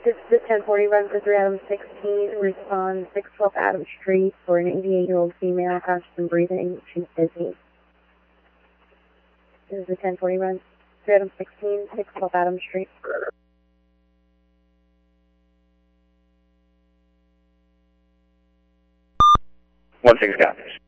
This is the 1040 run for 3 Adam 16. Respond 612 Adam Street for an 88-year-old female. Has some breathing. She's busy. This is the 1040 run. 3 Adam 16, 612 Adam Street. 16 copies.